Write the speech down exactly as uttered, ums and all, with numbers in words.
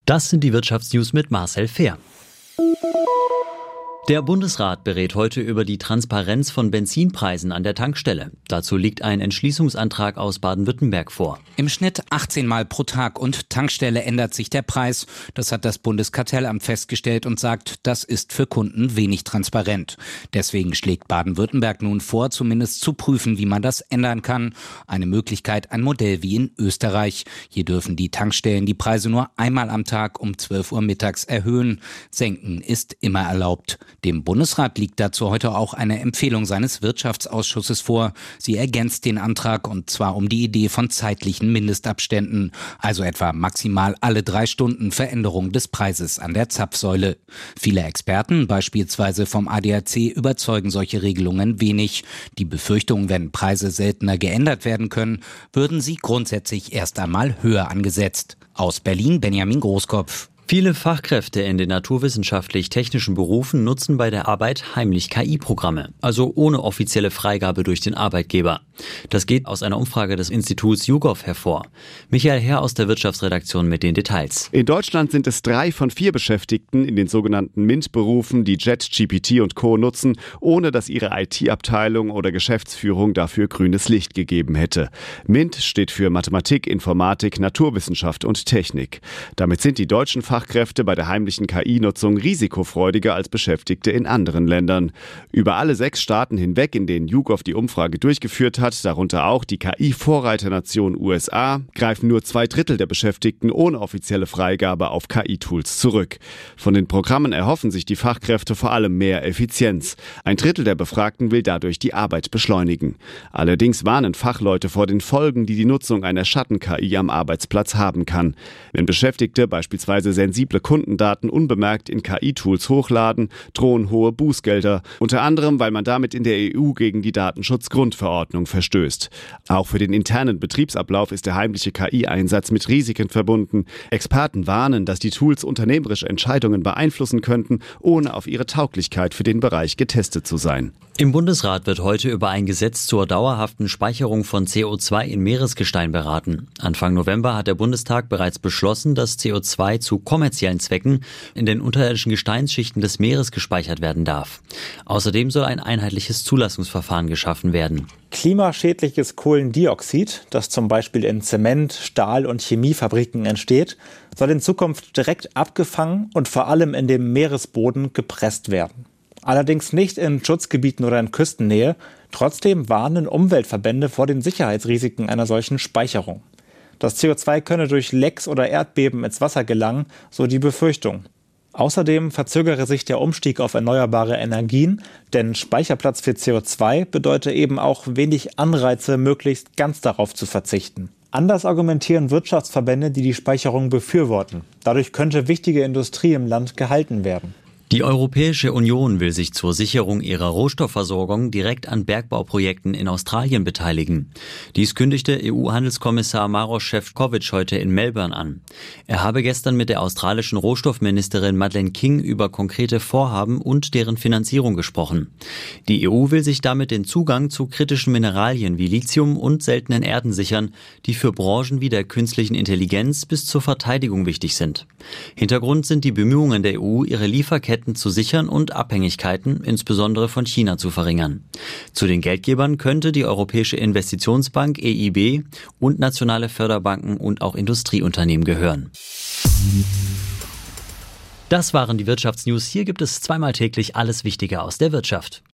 Das sind die Wirtschaftsnews mit Marcel Fehr. Der Bundesrat berät heute über die Transparenz von Benzinpreisen an der Tankstelle. Dazu liegt ein Entschließungsantrag aus Baden-Württemberg vor. Im Schnitt achtzehn Mal pro Tag und Tankstelle ändert sich der Preis. Das hat das Bundeskartellamt festgestellt und sagt, das ist für Kunden wenig transparent. Deswegen schlägt Baden-Württemberg nun vor, zumindest zu prüfen, wie man das ändern kann. Eine Möglichkeit, ein Modell wie in Österreich. Hier dürfen die Tankstellen die Preise nur einmal am Tag um zwölf Uhr mittags erhöhen. Senken ist immer erlaubt. Dem Bundesrat liegt dazu heute auch eine Empfehlung seines Wirtschaftsausschusses vor. Sie ergänzt den Antrag, und zwar um die Idee von zeitlichen Mindestabständen, also etwa maximal alle drei Stunden Veränderung des Preises an der Zapfsäule. Viele Experten, beispielsweise vom A D A C, überzeugen solche Regelungen wenig. Die Befürchtung, wenn Preise seltener geändert werden können, würden sie grundsätzlich erst einmal höher angesetzt. Aus Berlin Benjamin Großkopf. Viele Fachkräfte in den naturwissenschaftlich-technischen Berufen nutzen bei der Arbeit heimlich K I-Programme, also ohne offizielle Freigabe durch den Arbeitgeber. Das geht aus einer Umfrage des Instituts YouGov hervor. Michael Herr aus der Wirtschaftsredaktion mit den Details. In Deutschland sind es drei von vier Beschäftigten in den sogenannten MINT-Berufen, die ChatGPT und Co. nutzen, ohne dass ihre I T-Abteilung oder Geschäftsführung dafür grünes Licht gegeben hätte. MINT steht für Mathematik, Informatik, Naturwissenschaft und Technik. Damit sind die deutschen Fachkräfte Fachkräfte bei der heimlichen K I-Nutzung risikofreudiger als Beschäftigte in anderen Ländern. Über alle sechs Staaten hinweg, in denen YouGov die Umfrage durchgeführt hat, darunter auch die K I-Vorreiternation U S A, greifen nur zwei Drittel der Beschäftigten ohne offizielle Freigabe auf K I-Tools zurück. Von den Programmen erhoffen sich die Fachkräfte vor allem mehr Effizienz. Ein Drittel der Befragten will dadurch die Arbeit beschleunigen. Allerdings warnen Fachleute vor den Folgen, die die Nutzung einer Schatten-K I am Arbeitsplatz haben kann. Wenn Beschäftigte beispielsweise sensible Kundendaten unbemerkt in K I-Tools hochladen, drohen hohe Bußgelder, unter anderem, weil man damit in der E U gegen die Datenschutzgrundverordnung verstößt. Auch für den internen Betriebsablauf ist der heimliche K I-Einsatz mit Risiken verbunden. Experten warnen, dass die Tools unternehmerische Entscheidungen beeinflussen könnten, ohne auf ihre Tauglichkeit für den Bereich getestet zu sein. Im Bundesrat wird heute über ein Gesetz zur dauerhaften Speicherung von C O zwei in Meeresgestein beraten. Anfang November hat der Bundestag bereits beschlossen, dass C O zwei zu kommerziellen Zwecken in den unterirdischen Gesteinsschichten des Meeres gespeichert werden darf. Außerdem soll ein einheitliches Zulassungsverfahren geschaffen werden. Klimaschädliches Kohlendioxid, das zum Beispiel in Zement-, Stahl- und Chemiefabriken entsteht, soll in Zukunft direkt abgefangen und vor allem in dem Meeresboden gepresst werden. Allerdings nicht in Schutzgebieten oder in Küstennähe. Trotzdem warnen Umweltverbände vor den Sicherheitsrisiken einer solchen Speicherung. Das C O zwei könne durch Lecks oder Erdbeben ins Wasser gelangen, so die Befürchtung. Außerdem verzögere sich der Umstieg auf erneuerbare Energien, denn Speicherplatz für C O zwei bedeutet eben auch wenig Anreize, möglichst ganz darauf zu verzichten. Anders argumentieren Wirtschaftsverbände, die die Speicherung befürworten. Dadurch könnte wichtige Industrie im Land gehalten werden. Die Europäische Union will sich zur Sicherung ihrer Rohstoffversorgung direkt an Bergbauprojekten in Australien beteiligen. Dies kündigte E U-Handelskommissar Maroš Šefčovič heute in Melbourne an. Er habe gestern mit der australischen Rohstoffministerin Madeleine King über konkrete Vorhaben und deren Finanzierung gesprochen. Die E U will sich damit den Zugang zu kritischen Mineralien wie Lithium und seltenen Erden sichern, die für Branchen wie der künstlichen Intelligenz bis zur Verteidigung wichtig sind. Hintergrund sind die Bemühungen der E U, ihre Lieferketten zu sichern und Abhängigkeiten, insbesondere von China, zu verringern. Zu den Geldgebern könnte die Europäische Investitionsbank E I B und nationale Förderbanken und auch Industrieunternehmen gehören. Das waren die Wirtschaftsnews. Hier gibt es zweimal täglich alles Wichtige aus der Wirtschaft.